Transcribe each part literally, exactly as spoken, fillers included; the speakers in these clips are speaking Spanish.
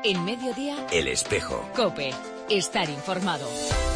En Mediodía, El Espejo. COPE. Estar informado.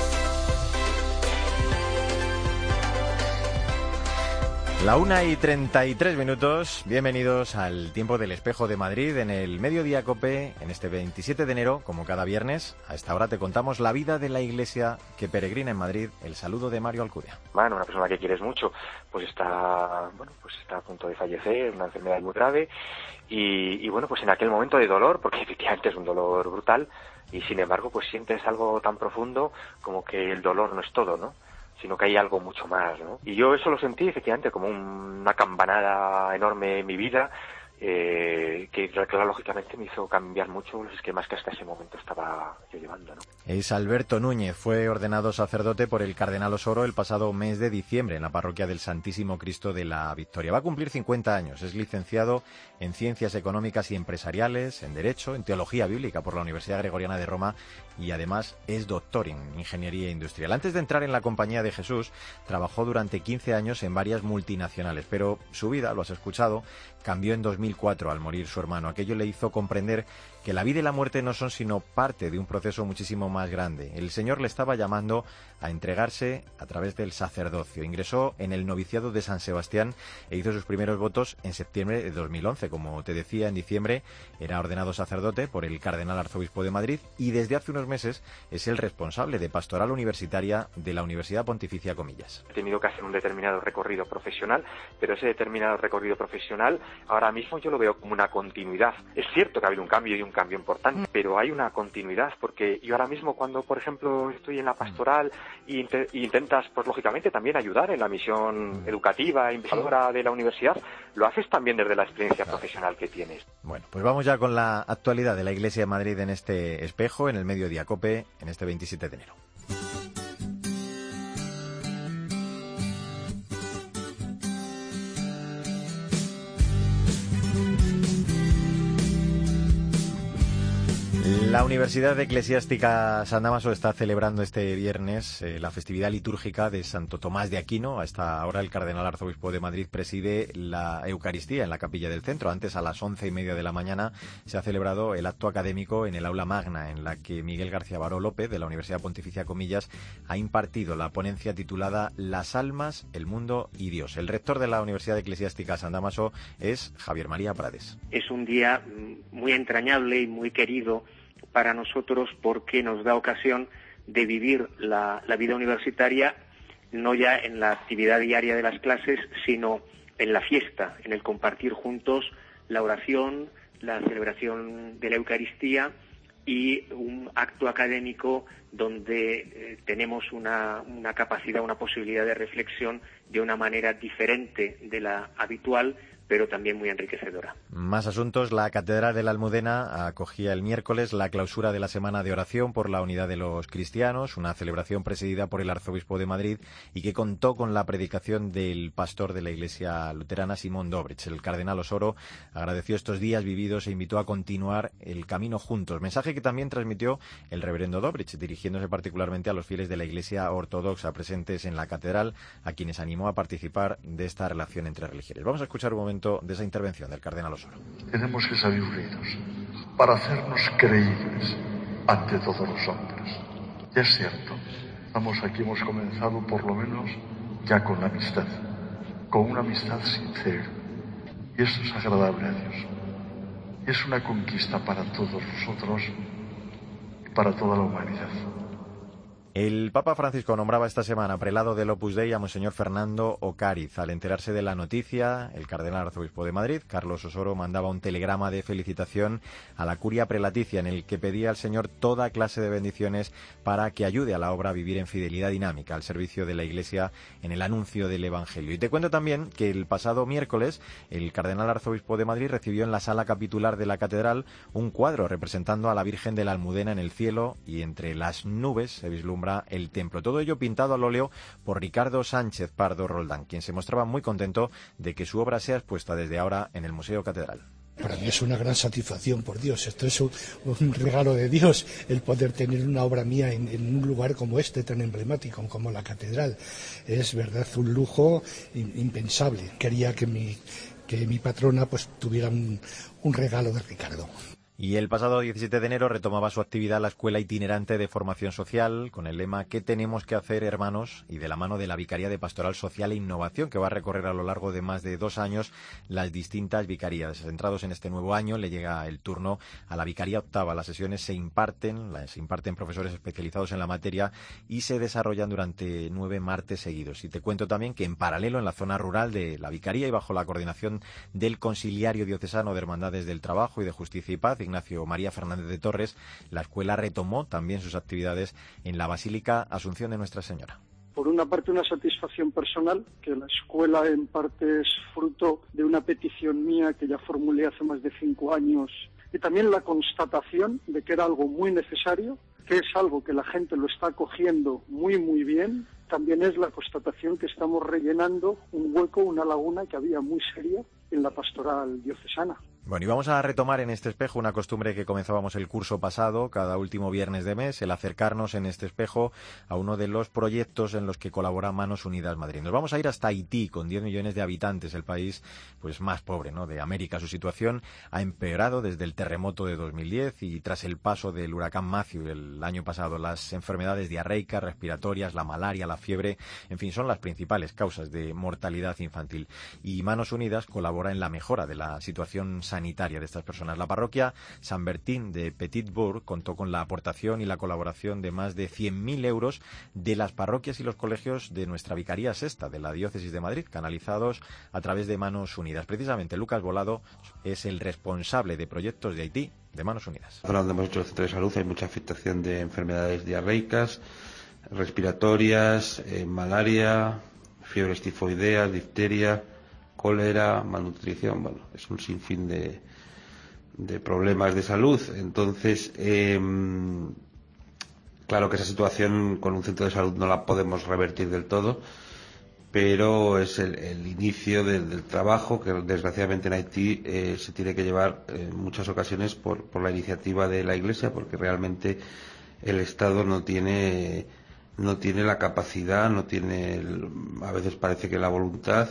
La una y treinta y tres minutos, bienvenidos al Tiempo del Espejo de Madrid en el Mediodía COPE, en este veintisiete de enero, como cada viernes. A esta hora te contamos la vida de la iglesia que peregrina en Madrid. El saludo de Mario Alcudia. Bueno, una persona que quieres mucho, pues está, bueno, pues está a punto de fallecer, una enfermedad muy grave, y, y bueno, pues en aquel momento de dolor, porque efectivamente es un dolor brutal, y sin embargo, pues sientes algo tan profundo como que el dolor no es todo, ¿no?, sino que hay algo mucho más, ¿no? Y yo eso lo sentí efectivamente como un, una campanada enorme en mi vida, eh, que claro, lógicamente me hizo cambiar mucho los esquemas que hasta ese momento estaba yo llevando, ¿no? Es Alberto Núñez, fue ordenado sacerdote por el cardenal Osoro el pasado mes de diciembre en la parroquia del Santísimo Cristo de la Victoria. Va a cumplir cincuenta años, es licenciado en Ciencias Económicas y Empresariales, en Derecho, en Teología Bíblica por la Universidad Gregoriana de Roma y además es doctor en Ingeniería Industrial. Antes de entrar en la Compañía de Jesús, trabajó durante quince años en varias multinacionales, pero su vida, lo has escuchado, cambió en dos mil cuatro al morir su hermano. Aquello le hizo comprender que la vida y la muerte no son sino parte de un proceso muchísimo más grande. El Señor le estaba llamando a entregarse a través del sacerdocio. Ingresó en el noviciado de San Sebastián e hizo sus primeros votos en septiembre de dos mil once. Como te decía, en diciembre era ordenado sacerdote por el cardenal arzobispo de Madrid y desde hace unos meses es el responsable de pastoral universitaria de la Universidad Pontificia Comillas. He tenido que hacer un determinado recorrido profesional, pero ese determinado recorrido profesional ahora mismo yo lo veo como una continuidad. Es cierto que ha habido un cambio y un cambio importante, pero hay una continuidad, porque yo ahora mismo cuando, por ejemplo, estoy en la pastoral e int- intentas, pues lógicamente, también ayudar en la misión educativa, investigadora de la universidad, lo haces también desde la experiencia profesional que tienes. Bueno, pues vamos ya con la actualidad de la Iglesia de Madrid en este espejo, en el Mediodía COPE, en este veintisiete de enero. La Universidad Eclesiástica San Dámaso está celebrando este viernes eh, la festividad litúrgica de Santo Tomás de Aquino. A esta hora el cardenal arzobispo de Madrid preside la Eucaristía en la capilla del centro. Antes, a las once y media de la mañana, se ha celebrado el acto académico en el aula magna, en la que Miguel García Baró López, de la Universidad Pontificia Comillas, ha impartido la ponencia titulada Las almas, el mundo y Dios. El rector de la Universidad Eclesiástica San Dámaso es Javier María Prades. Es un día muy entrañable y muy querido para nosotros porque nos da ocasión de vivir la, la vida universitaria no ya en la actividad diaria de las clases, sino en la fiesta, en el compartir juntos la oración, la celebración de la Eucaristía y un acto académico donde eh, tenemos una, una capacidad, una posibilidad de reflexión de una manera diferente de la habitual, pero también muy enriquecedora. Más asuntos. La Catedral de la Almudena acogía el miércoles la clausura de la Semana de Oración por la Unidad de los Cristianos, una celebración presidida por el Arzobispo de Madrid y que contó con la predicación del pastor de la Iglesia luterana, Simón Dobrich. El cardenal Osoro agradeció estos días vividos e invitó a continuar el camino juntos, mensaje que también transmitió el reverendo Dobrich, dirigiéndose particularmente a los fieles de la Iglesia ortodoxa presentes en la Catedral, a quienes animó a participar de esta relación entre religiones. Vamos a escuchar un momento de esa intervención del cardenal Osoro. Tenemos que salir unidos para hacernos creíbles ante todos los hombres. Ya es cierto, estamos aquí, hemos comenzado por lo menos ya con la amistad, con una amistad sincera, y esto es agradable a Dios. Es una conquista para todos nosotros y para toda la humanidad. El Papa Francisco nombraba esta semana prelado del Opus Dei a Monseñor Fernando Ocariz. Al enterarse de la noticia, el cardenal arzobispo de Madrid, Carlos Osoro, mandaba un telegrama de felicitación a la curia prelaticia en el que pedía al Señor toda clase de bendiciones para que ayude a la obra a vivir en fidelidad dinámica al servicio de la Iglesia en el anuncio del Evangelio. Y te cuento también que el pasado miércoles el cardenal arzobispo de Madrid recibió en la sala capitular de la catedral un cuadro representando a la Virgen de la Almudena en el cielo y entre las nubes se vislumbra el templo. Todo ello pintado al óleo por Ricardo Sánchez Pardo Roldán, quien se mostraba muy contento de que su obra sea expuesta desde ahora en el Museo Catedral. Para mí es una gran satisfacción, por Dios. Esto es un, un regalo de Dios, el poder tener una obra mía en, en un lugar como este, tan emblemático como la catedral. Es verdad un lujo impensable. Quería que mi, que mi patrona pues tuviera un, un regalo de Ricardo. Y el pasado diecisiete de enero retomaba su actividad la Escuela Itinerante de Formación Social con el lema ¿Qué tenemos que hacer, hermanos? Y de la mano de la Vicaría de Pastoral Social e Innovación, que va a recorrer a lo largo de más de dos años las distintas vicarías. Centrados en este nuevo año, le llega el turno a la Vicaría Octava. Las sesiones se imparten, las imparten profesores especializados en la materia y se desarrollan durante nueve martes seguidos. Y te cuento también que en paralelo, en la zona rural de la Vicaría y bajo la coordinación del Consiliario Diocesano de Hermandades del Trabajo y de Justicia y Paz, Ignacio María Fernández de Torres, la escuela retomó también sus actividades en la Basílica Asunción de Nuestra Señora. Por una parte, una satisfacción personal, que la escuela en parte es fruto de una petición mía que ya formulé hace más de cinco años, y también la constatación de que era algo muy necesario, que es algo que la gente lo está cogiendo muy, muy bien. También es la constatación que estamos rellenando un hueco, una laguna que había muy seria en la pastoral diocesana. Bueno, y vamos a retomar en este espejo una costumbre que comenzábamos el curso pasado, cada último viernes de mes, el acercarnos en este espejo a uno de los proyectos en los que colabora Manos Unidas Madrid. Nos vamos a ir hasta Haití, con diez millones de habitantes, el país pues más pobre, ¿no?, de América. Su situación ha empeorado desde el terremoto de dos mil diez y tras el paso del huracán Matthew el año pasado. Las enfermedades diarreicas, respiratorias, la malaria, la fiebre, en fin, son las principales causas de mortalidad infantil. Y Manos Unidas colabora en la mejora de la situación sanitaria de estas personas. La parroquia San Bertín de Petitbourg contó con la aportación y la colaboración de más de cien mil euros de las parroquias y los colegios de nuestra Vicaría Sexta de la Diócesis de Madrid, canalizados a través de Manos Unidas. Precisamente Lucas Volado es el responsable de proyectos de Haití de Manos Unidas. En la zona donde hemos hecho el centro de salud hay mucha afectación de enfermedades diarreicas, respiratorias, eh, malaria, fiebres tifoideas, difteria, cólera, malnutrición. Bueno, es un sinfín de, de problemas de salud. Entonces, eh, claro que esa situación con un centro de salud no la podemos revertir del todo, pero es el, el inicio del, del trabajo que desgraciadamente en Haití eh, se tiene que llevar en muchas ocasiones por, por la iniciativa de la Iglesia, porque realmente el Estado no tiene no tiene la capacidad, no tiene el, a veces parece que la voluntad.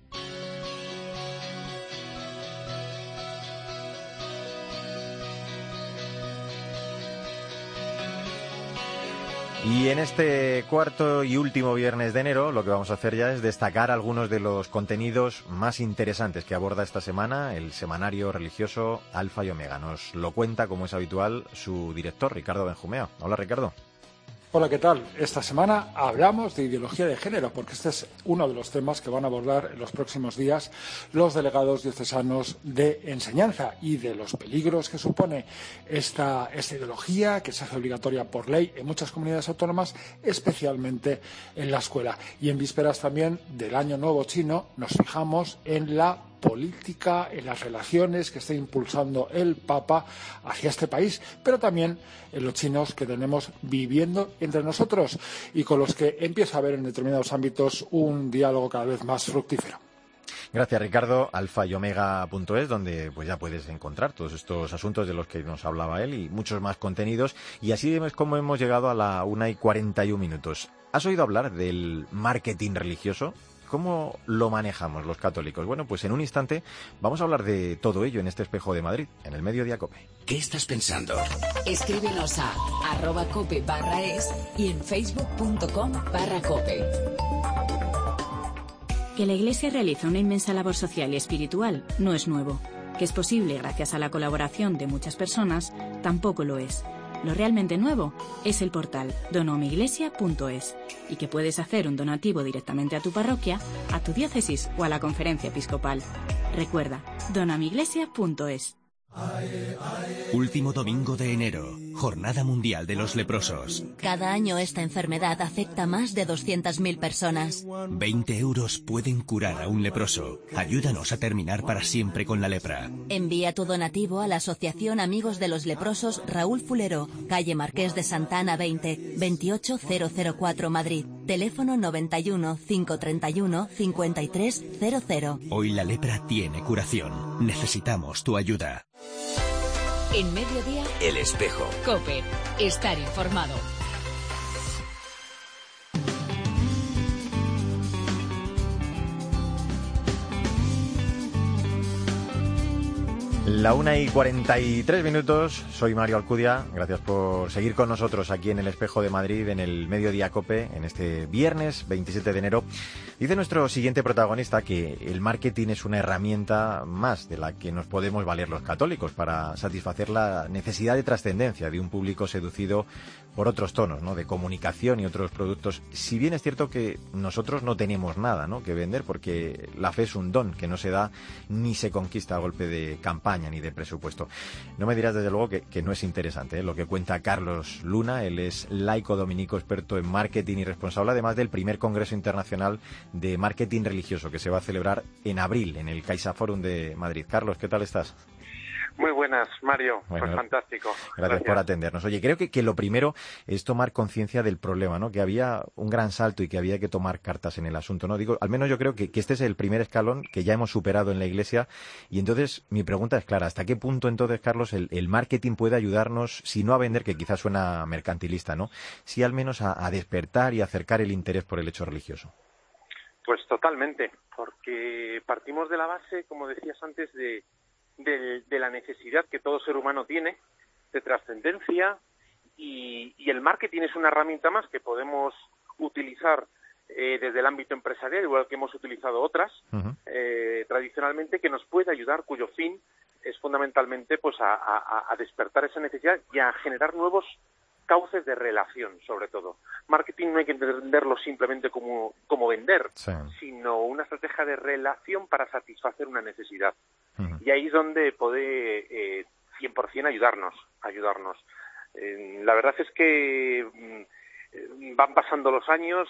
Y en este cuarto y último viernes de enero lo que vamos a hacer ya es destacar algunos de los contenidos más interesantes que aborda esta semana el semanario religioso Alfa y Omega. Nos lo cuenta, como es habitual, su director, Ricardo Benjumea. Hola, Ricardo. Hola, ¿qué tal? Esta semana hablamos de ideología de género, porque este es uno de los temas que van a abordar en los próximos días los delegados diocesanos de enseñanza y de los peligros que supone esta, esta ideología, que se hace obligatoria por ley en muchas comunidades autónomas, especialmente en la escuela. Y en vísperas también del Año Nuevo Chino nos fijamos en la política, en las relaciones que está impulsando el Papa hacia este país, pero también en los chinos que tenemos viviendo entre nosotros y con los que empieza a haber en determinados ámbitos un diálogo cada vez más fructífero. Gracias, Ricardo. alfa y omega punto es, donde pues ya puedes encontrar todos estos asuntos de los que nos hablaba él y muchos más contenidos. Y así es como hemos llegado a la una y cuarenta y un minutos. ¿Has oído hablar del marketing religioso? ¿Cómo lo manejamos los católicos? Bueno, pues en un instante vamos a hablar de todo ello en este Espejo de Madrid, en el Mediodía COPE. ¿Qué estás pensando? Escríbenos a arroba cope barra es y en facebook punto com barra cope. Que la Iglesia realiza una inmensa labor social y espiritual no es nuevo. Que es posible gracias a la colaboración de muchas personas tampoco lo es. Lo realmente nuevo es el portal donomiglesia punto es y que puedes hacer un donativo directamente a tu parroquia, a tu diócesis o a la conferencia episcopal. Recuerda, donomiglesia punto es. Último domingo de enero, Jornada Mundial de los Leprosos. Cada año esta enfermedad afecta a más de doscientas mil personas. veinte euros pueden curar a un leproso. Ayúdanos a terminar para siempre con la lepra. Envía tu donativo a la Asociación Amigos de los Leprosos Raúl Fulero, calle Marqués de Santa Ana veinte, veintiocho mil cuatro, Madrid. Teléfono noventa y uno, cinco treinta y uno, cincuenta y tres cero cero. Hoy la lepra tiene curación. Necesitamos tu ayuda. En Mediodía, El Espejo. COPE. Estar informado. La una y cuarenta y tres minutos, soy Mario Alcudia, gracias por seguir con nosotros aquí en el Espejo de Madrid, en el Mediodía COPE, en este viernes veintisiete de enero. Dice nuestro siguiente protagonista que el marketing es una herramienta más de la que nos podemos valer los católicos para satisfacer la necesidad de trascendencia de un público seducido por otros tonos, ¿no?, de comunicación y otros productos. Si bien es cierto que nosotros no tenemos nada, ¿no?, que vender, porque la fe es un don que no se da ni se conquista a golpe de campaña ni de presupuesto. No me dirás desde luego que, que no es interesante, ¿eh?, lo que cuenta Carlos Luna. Él es laico dominico, experto en marketing y responsable además del primer Congreso Internacional de Marketing Religioso que se va a celebrar en abril en el CaixaForum de Madrid. Carlos, ¿qué tal estás? Muy buenas, Mario. Bueno, pues fantástico. Gracias, gracias por atendernos. Oye, creo que, que lo primero es tomar conciencia del problema, ¿no? Que había un gran salto y que había que tomar cartas en el asunto, ¿no? Digo, al menos yo creo que, que este es el primer escalón que ya hemos superado en la Iglesia. Y entonces mi pregunta es clara: ¿hasta qué punto entonces, Carlos, el, el marketing puede ayudarnos, si no a vender, que quizás suena mercantilista, ¿no?, sí al menos a, a despertar y acercar el interés por el hecho religioso? Pues totalmente, porque partimos de la base, como decías antes, de De, de la necesidad que todo ser humano tiene de trascendencia, y, y el marketing es una herramienta más que podemos utilizar eh, desde el ámbito empresarial, igual que hemos utilizado otras uh-huh. eh, tradicionalmente, que nos puede ayudar, cuyo fin es fundamentalmente pues a, a, a despertar esa necesidad y a generar nuevos cauces de relación, sobre todo. Marketing no hay que entenderlo simplemente como, como vender, sí. sino una estrategia de relación para satisfacer una necesidad. Uh-huh. Y ahí es donde puede eh, cien por ciento ayudarnos, ayudarnos. Eh, la verdad es que mm, van pasando los años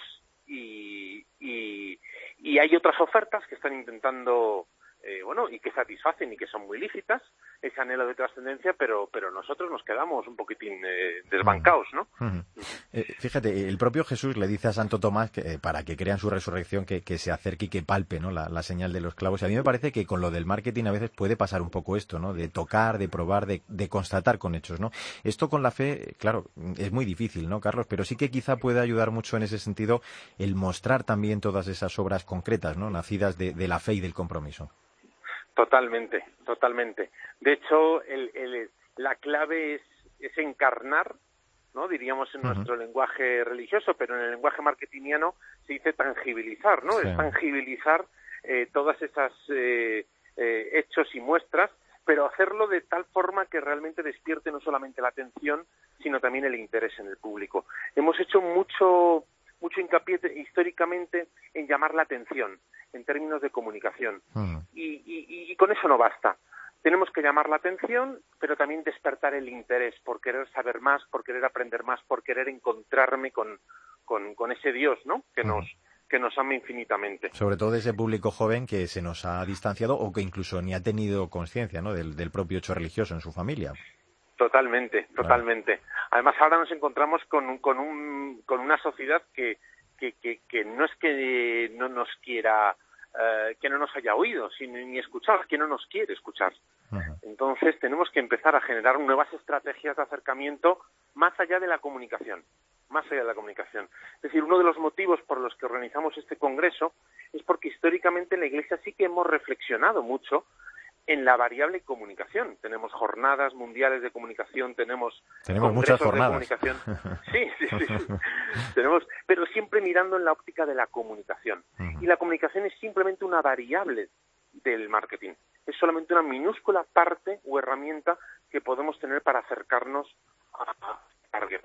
y, y, y hay otras ofertas que están intentando, eh, bueno, y que satisfacen y que son muy lícitas ese anhelo de trascendencia, pero pero nosotros nos quedamos un poquitín eh, desbancados, ¿no? Uh-huh. Eh, fíjate, el propio Jesús le dice a Santo Tomás que eh, para que crean su resurrección que, que se acerque y que palpe, ¿no?, la, la señal de los clavos. Y a mí me parece que con lo del marketing a veces puede pasar un poco esto, ¿no?, de tocar, de probar, de, de constatar con hechos, ¿no? Esto con la fe, claro, es muy difícil, ¿no, Carlos? Pero sí que quizá puede ayudar mucho en ese sentido el mostrar también todas esas obras concretas, ¿no?, nacidas de, de la fe y del compromiso. Totalmente, totalmente. De hecho, el, el, la clave es, es encarnar, ¿no?, diríamos en uh-huh. nuestro lenguaje religioso, pero en el lenguaje marketingiano se dice tangibilizar, ¿no? Sí. Es tangibilizar eh, todas esas eh, eh, hechos y muestras, pero hacerlo de tal forma que realmente despierte no solamente la atención, sino también el interés en el público. Hemos hecho mucho mucho hincapié históricamente en llamar la atención en términos de comunicación. Uh-huh. y, y, y con eso no basta. Tenemos que llamar la atención, pero también despertar el interés por querer saber más, por querer aprender más, por querer encontrarme con, con, con ese Dios, ¿no?, que uh-huh. nos que nos ama infinitamente. Sobre todo ese público joven que se nos ha distanciado o que incluso ni ha tenido conciencia, ¿no?, del, del propio hecho religioso en su familia. Totalmente, totalmente. Claro. Además, ahora nos encontramos con, con, un, con una sociedad que, que, que, que no es que no nos quiera, uh, que no nos haya oído, sino ni escuchar, que no nos quiere escuchar. Uh-huh. Entonces, tenemos que empezar a generar nuevas estrategias de acercamiento más allá de la comunicación, más allá de la comunicación. Es decir, uno de los motivos por los que organizamos este congreso es porque históricamente en la Iglesia sí que hemos reflexionado mucho en la variable comunicación. Tenemos jornadas mundiales de comunicación, tenemos, tenemos muchas jornadas de comunicación. Sí, sí, sí, sí. tenemos, pero siempre mirando en la óptica de la comunicación. Uh-huh. Y la comunicación es simplemente una variable del marketing. Es solamente una minúscula parte o herramienta que podemos tener para acercarnos a la target.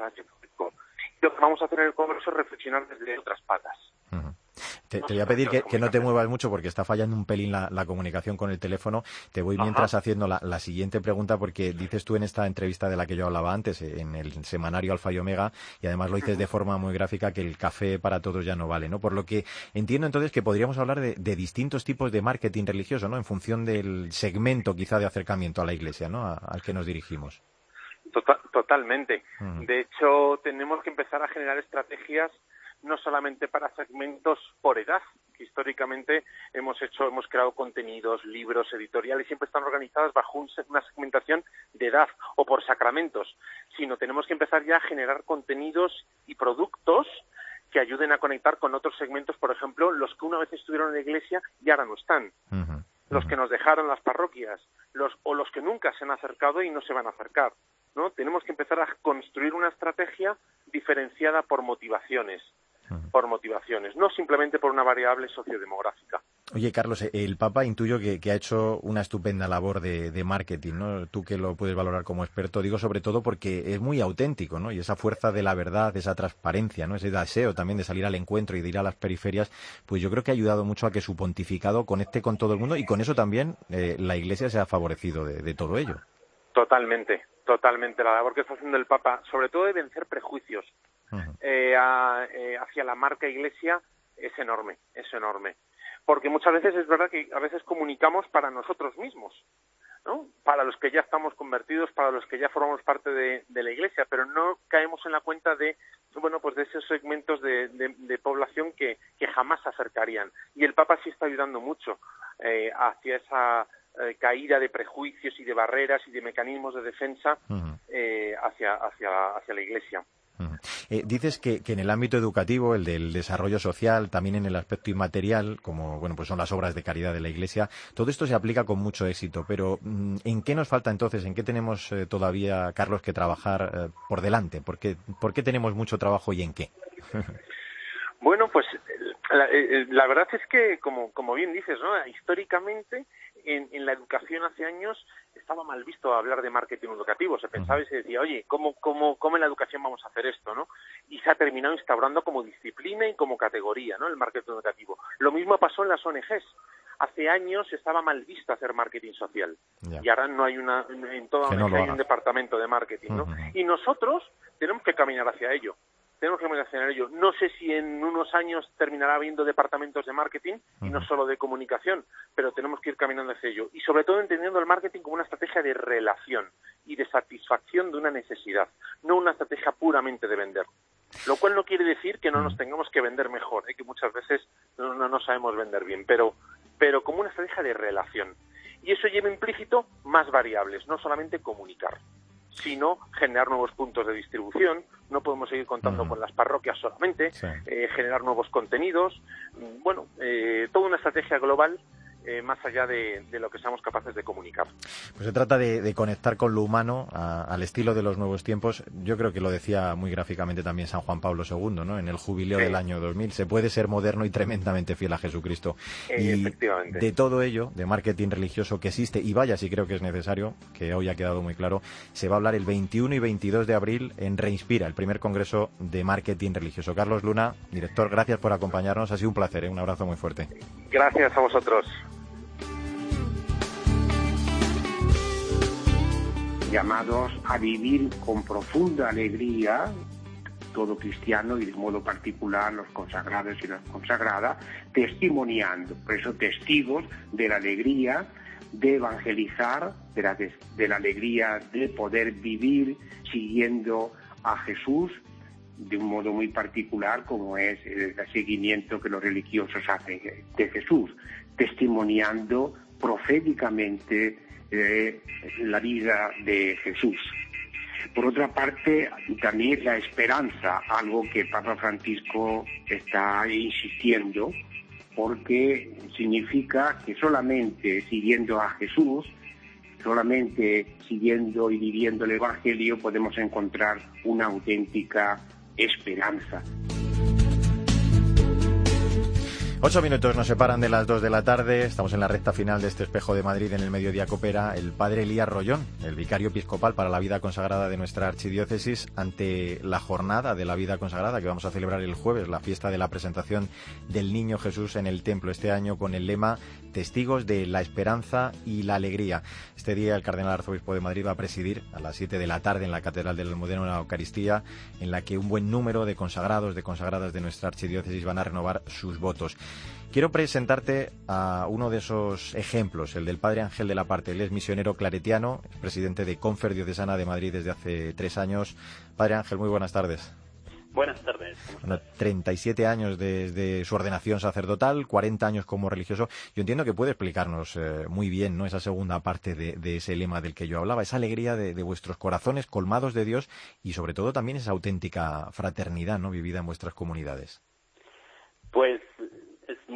Lo que vamos a hacer en el congreso es reflexionar desde otras patas. Uh-huh. Te, te voy a pedir que, que no te muevas mucho porque está fallando un pelín la, la comunicación con el teléfono. Te voy mientras Ajá. haciendo la, la siguiente pregunta, porque dices tú en esta entrevista de la que yo hablaba antes, en el semanario Alfa y Omega, y además lo dices de forma muy gráfica, que el café para todos ya no vale, ¿no? Por lo que entiendo entonces que podríamos hablar de, de distintos tipos de marketing religioso, ¿no?, en función del segmento quizá de acercamiento a la Iglesia, ¿no?, a, al que nos dirigimos. Total, totalmente. Uh-huh. De hecho, tenemos que empezar a generar estrategias no solamente para segmentos por edad, que históricamente hemos hecho, hemos creado contenidos, libros, editoriales, siempre están organizadas bajo un, una segmentación de edad o por sacramentos, sino tenemos que empezar ya a generar contenidos y productos que ayuden a conectar con otros segmentos, por ejemplo, los que una vez estuvieron en la Iglesia y ahora no están. Uh-huh. los que nos dejaron las parroquias, los o los que nunca se han acercado y no se van a acercar, ¿no? Tenemos que empezar a construir una estrategia diferenciada por motivaciones, por motivaciones, no simplemente por una variable sociodemográfica. Oye, Carlos, el Papa intuyo que, que ha hecho una estupenda labor de, de marketing, ¿no? Tú que lo puedes valorar como experto, digo sobre todo porque es muy auténtico, ¿no? Y esa fuerza de la verdad, esa transparencia, ¿no? Ese deseo también de salir al encuentro y de ir a las periferias, pues yo creo que ha ayudado mucho a que su pontificado conecte con todo el mundo y con eso también eh, la Iglesia se ha favorecido de, de todo ello. Totalmente, totalmente. La labor que está haciendo el Papa, sobre todo de vencer prejuicios uh-huh. eh, a, eh, hacia la marca Iglesia, es enorme, es enorme. Porque muchas veces es verdad que a veces comunicamos para nosotros mismos, ¿no? Para los que ya estamos convertidos, para los que ya formamos parte de, de la Iglesia, pero no caemos en la cuenta de, bueno, pues de esos segmentos de, de, de población que, que jamás se acercarían. Y el Papa sí está ayudando mucho eh, hacia esa eh, caída de prejuicios y de barreras y de mecanismos de defensa uh-huh. eh, hacia, hacia, hacia la Iglesia. Uh-huh. Eh, dices que, que en el ámbito educativo, el del desarrollo social, también en el aspecto inmaterial, como bueno, pues son las obras de caridad de la Iglesia, todo esto se aplica con mucho éxito. Pero ¿en qué nos falta entonces? ¿En qué tenemos eh, todavía, Carlos, que trabajar eh, por delante? ¿Por qué, ¿Por qué tenemos mucho trabajo y en qué? Bueno, pues la, la verdad es que, como, como bien dices, ¿no? Históricamente, en, en la educación hace años estaba mal visto hablar de marketing educativo. Se pensaba y se decía, oye, ¿cómo, cómo, cómo en la educación vamos a hacer esto, ¿no? Y se ha terminado instaurando como disciplina y como categoría, ¿no? El marketing educativo. Lo mismo pasó en las O N Ges. Hace años estaba mal visto hacer marketing social. Ya. Y ahora no hay una, en toda O N Ge no hay un departamento de marketing, ¿no? Uh-huh. Y nosotros tenemos que caminar hacia ello. Tenemos que mencionar ello. No sé si en unos años terminará habiendo departamentos de marketing y no solo de comunicación, pero tenemos que ir caminando hacia ello. Y sobre todo entendiendo el marketing como una estrategia de relación y de satisfacción de una necesidad, no una estrategia puramente de vender. Lo cual no quiere decir que no nos tengamos que vender mejor, ¿eh? Que muchas veces no, no, no sabemos vender bien, pero, pero como una estrategia de relación. Y eso lleva implícito más variables, no solamente comunicar, sino generar nuevos puntos de distribución. No podemos seguir contando uh-huh. con las parroquias solamente, sí. eh, generar nuevos contenidos, bueno, eh, toda una estrategia global eh, más allá de, de lo que seamos capaces de comunicar. Pues se trata de, de conectar con lo humano a, al estilo de los nuevos tiempos. Yo creo que lo decía muy gráficamente también San Juan Pablo segundo, ¿no? En el jubileo sí. del año dos mil. Se puede ser moderno y tremendamente fiel a Jesucristo. Eh, y efectivamente. De todo ello, de marketing religioso que existe, y vaya si creo que es necesario, que hoy ha quedado muy claro, se va a hablar el veintiuno y veintidós de abril en Reinspira, el primer congreso de marketing religioso. Carlos Luna, director, gracias por acompañarnos. Ha sido un placer, ¿eh? Un abrazo muy fuerte. Gracias a vosotros. Llamados a vivir con profunda alegría, todo cristiano y de modo particular los consagrados y las consagradas, testimoniando, por eso testigos de la alegría de evangelizar, de la, de, de la alegría de poder vivir siguiendo a Jesús de un modo muy particular como es el seguimiento que los religiosos hacen de Jesús, testimoniando proféticamente Eh, la vida de Jesús. Por otra parte, también la esperanza, algo que Papa Francisco está insistiendo, porque significa que solamente siguiendo a Jesús, solamente siguiendo y viviendo el Evangelio podemos encontrar una auténtica esperanza. Ocho minutos nos separan de las dos de la tarde. Estamos en la recta final de este Espejo de Madrid. En el Mediodía coopera el padre Elías Rollón, el vicario episcopal para la vida consagrada de nuestra archidiócesis, ante la jornada de la vida consagrada que vamos a celebrar el jueves, la fiesta de la presentación del Niño Jesús en el templo, este año con el lema Testigos de la Esperanza y la Alegría. Este día el cardenal arzobispo de Madrid va a presidir a las siete de la tarde en la Catedral del Almudena una Eucaristía en la que un buen número de consagrados, de consagradas de nuestra archidiócesis van a renovar sus votos. Quiero presentarte a uno de esos ejemplos, el del padre Ángel de la Parte. Él es misionero claretiano, es presidente de Confer Diocesana de Madrid desde hace tres años. Padre Ángel, muy buenas tardes. Buenas tardes. Bueno, treinta y siete años desde su ordenación sacerdotal, cuarenta años como religioso. Yo entiendo que puede explicarnos eh, muy bien, ¿no?, esa segunda parte de, de ese lema del que yo hablaba, esa alegría de, de vuestros corazones colmados de Dios y sobre todo también esa auténtica fraternidad, ¿no?, vivida en vuestras comunidades. Pues es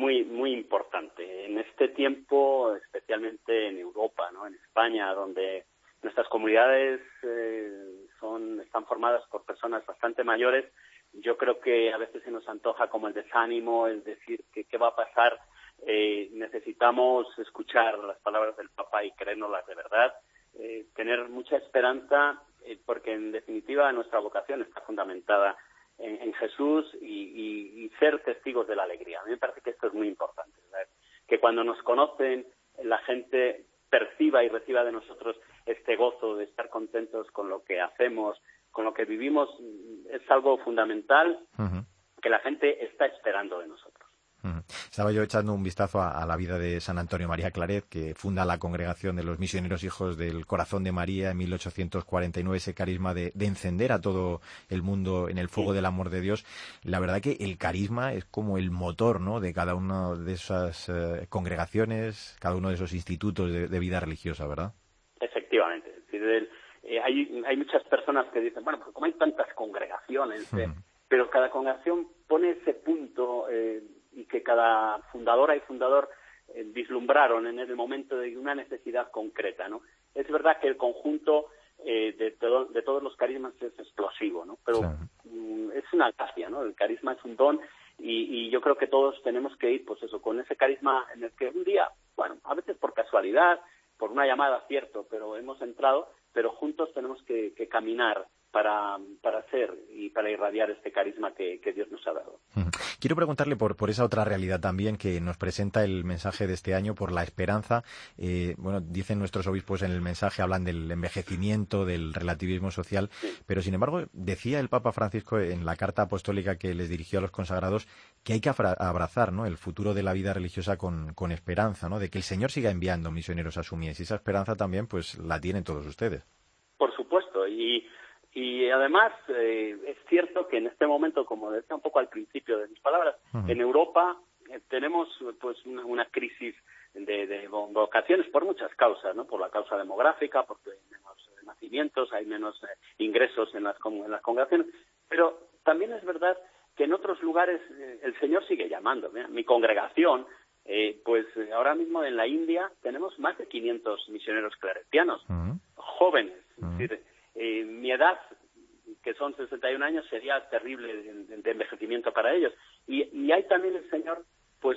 muy muy importante. En este tiempo, especialmente en Europa, ¿no? En España, donde nuestras comunidades eh, son están formadas por personas bastante mayores, yo creo que a veces se nos antoja como el desánimo, el decir que qué va a pasar. Eh, necesitamos escuchar las palabras del Papa y creérnoslas de verdad, eh, tener mucha esperanza, eh, porque en definitiva nuestra vocación está fundamentada en, en Jesús y, y, y ser testigos de la alegría. A mí me parece que esto es muy importante, ¿verdad? Que cuando nos conocen la gente perciba y reciba de nosotros este gozo de estar contentos con lo que hacemos, con lo que vivimos, es algo fundamental. Uh-huh. Que la gente está esperando de nosotros. Estaba yo echando un vistazo a, a la vida de San Antonio María Claret, que funda la Congregación de los Misioneros Hijos del Corazón de María en mil ochocientos cuarenta y nueve, ese carisma de, de encender a todo el mundo en el fuego del amor de Dios. La verdad que el carisma es como el motor, ¿no?, de cada una de esas eh, congregaciones, cada uno de esos institutos de, de vida religiosa, ¿verdad? Efectivamente. Es decir, el, eh, hay, hay muchas personas que dicen, bueno, pues como hay tantas congregaciones, eh, hmm. pero cada congregación pone ese punto eh, y que cada fundadora y fundador eh, vislumbraron en el momento de una necesidad concreta, ¿no? Es verdad que el conjunto eh, de, todo, de todos los carismas es explosivo, ¿no? Pero sí. mm, es una gracia, ¿no? El carisma es un don y, y yo creo que todos tenemos que ir, pues eso, con ese carisma en el que un día, bueno, a veces por casualidad, por una llamada, cierto, pero hemos entrado, pero juntos tenemos que, que caminar para para hacer y para irradiar este carisma que, que Dios nos ha dado. Quiero preguntarle por por esa otra realidad también que nos presenta el mensaje de este año, por la esperanza. Eh, bueno, dicen nuestros obispos en el mensaje, hablan del envejecimiento, del relativismo social, sí. Pero sin embargo, decía el Papa Francisco en la carta apostólica que les dirigió a los consagrados que hay que abrazar, ¿no?, el futuro de la vida religiosa con, con esperanza, ¿no?, de que el Señor siga enviando misioneros a su mies, y esa esperanza también pues la tienen todos ustedes. Por supuesto, y Y además eh, es cierto que en este momento, como decía un poco al principio de mis palabras, uh-huh. en Europa eh, tenemos pues una, una crisis de, de vocaciones por muchas causas, ¿no? Por la causa demográfica, porque hay menos eh, nacimientos, hay menos eh, ingresos en las, en las congregaciones, pero también es verdad que en otros lugares eh, el Señor sigue llamando. Mira, mi congregación, eh, pues eh, ahora mismo en la India tenemos más de quinientos misioneros claretianos, uh-huh. jóvenes, uh-huh. es decir, Eh, mi edad, que son sesenta y un años, sería terrible de, de envejecimiento para ellos. Y, y ahí también el Señor pues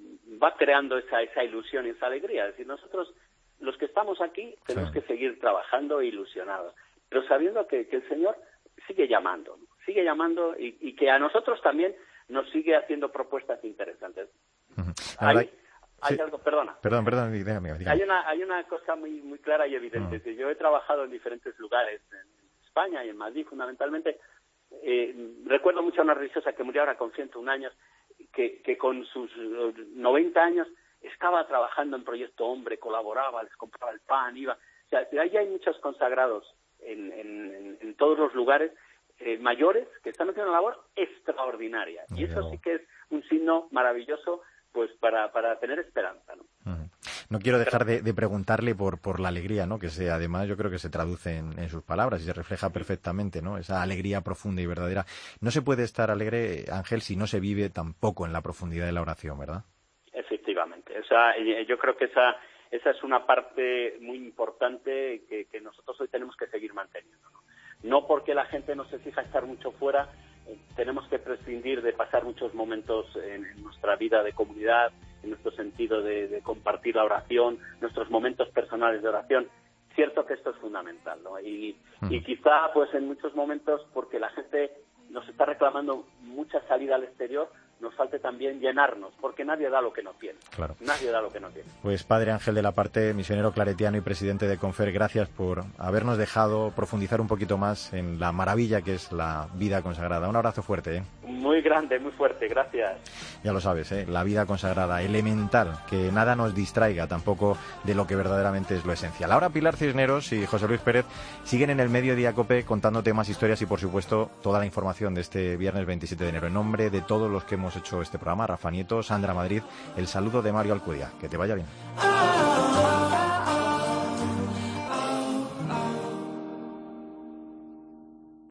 va creando esa, esa ilusión y esa alegría. Es decir, nosotros, los que estamos aquí, tenemos sí. que seguir trabajando e ilusionados, pero sabiendo que, que el Señor sigue llamando, sigue llamando y, y que a nosotros también nos sigue haciendo propuestas interesantes. Uh-huh. Hay, hay sí. algo, perdona. Perdón, perdón, dígame, dígame. Hay una, hay una cosa muy, muy clara y evidente. Uh-huh. Yo he trabajado en diferentes lugares, en España y en Madrid fundamentalmente. Eh, recuerdo mucho a una religiosa que murió ahora con ciento un años, que, que con sus noventa años estaba trabajando en Proyecto Hombre, colaboraba, les compraba el pan, iba. O sea, ahí hay muchos consagrados en, en, en todos los lugares, eh, mayores, que están haciendo una labor extraordinaria. Y eso sí que es un signo maravilloso, pues para, para tener esperanza, ¿no? Uh-huh. No quiero dejar de, de preguntarle por por la alegría, ¿no?, que se, además yo creo que se traduce en, en sus palabras y se refleja perfectamente, ¿no?, esa alegría profunda y verdadera. No se puede estar alegre, Ángel, si no se vive tampoco en la profundidad de la oración, ¿verdad? Efectivamente. O sea, yo creo que esa esa es una parte muy importante que, que nosotros hoy tenemos que seguir manteniendo, ¿no? No porque la gente no se fija estar mucho fuera, eh, tenemos que prescindir de pasar muchos momentos en, en nuestra vida de comunidad, en nuestro sentido de, de compartir la oración, nuestros momentos personales de oración. Cierto que esto es fundamental, ¿no? Y, mm. y quizá, pues en muchos momentos, porque la gente nos está reclamando mucha salida al exterior, nos falte también llenarnos, porque nadie da lo que no tiene. Claro. Nadie da lo que no tiene. Pues Padre Ángel de la Parte, misionero claretiano y presidente de Confer, gracias por habernos dejado profundizar un poquito más en la maravilla que es la vida consagrada. Un abrazo fuerte, ¿eh? Muy grande, muy fuerte, gracias. Ya lo sabes, ¿eh? La vida consagrada, elemental, que nada nos distraiga tampoco de lo que verdaderamente es lo esencial. Ahora Pilar Cisneros y José Luis Pérez siguen en el Mediodía COPE contándote más historias y, por supuesto, toda la información de este viernes veintisiete de enero. En nombre de todos los que hemos hecho este programa, Rafa Nieto, Sandra Madrid, el saludo de Mario Alcudia. Que te vaya bien.